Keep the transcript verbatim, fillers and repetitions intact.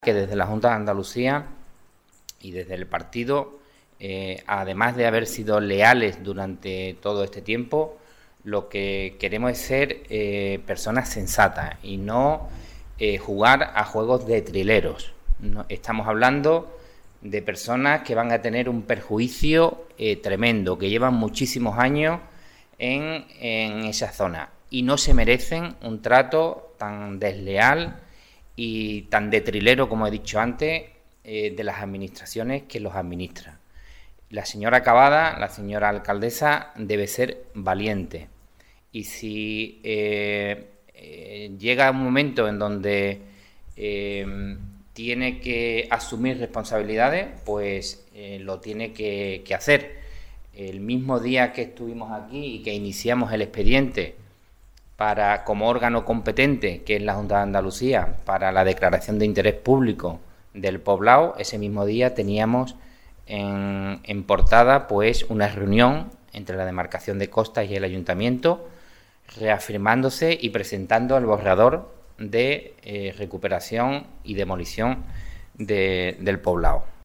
Que desde la Junta de Andalucía y desde el partido, eh, además de haber sido leales durante todo este tiempo, lo que queremos es ser eh, personas sensatas y no eh, jugar a juegos de trileros. No, estamos hablando de personas que van a tener un perjuicio eh, tremendo, que llevan muchísimos años en, en esa zona y no se merecen un trato tan desleal y tan de trilero, como he dicho antes, eh, de las administraciones que los administran. La señora Cavada, la señora alcaldesa, debe ser valiente. Y si eh, eh, llega un momento en donde eh, tiene que asumir responsabilidades, pues eh, lo tiene que, que hacer. El mismo día que estuvimos aquí y que iniciamos el expediente para, como órgano competente, que es la Junta de Andalucía, para la declaración de interés público del poblado, ese mismo día teníamos en, en portada pues una reunión entre la demarcación de Costas y el ayuntamiento, reafirmándose y presentando el borrador de eh, recuperación y demolición de, del poblado.